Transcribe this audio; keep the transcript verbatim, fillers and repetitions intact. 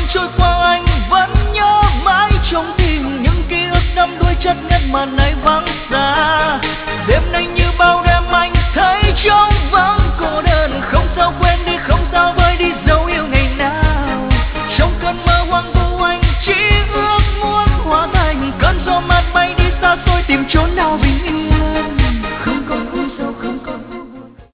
trôi qua anh vẫn nhớ mãi trong tim những ký ức đắm đuối chất ngất mà nay vắng xa. Đêm nay như bao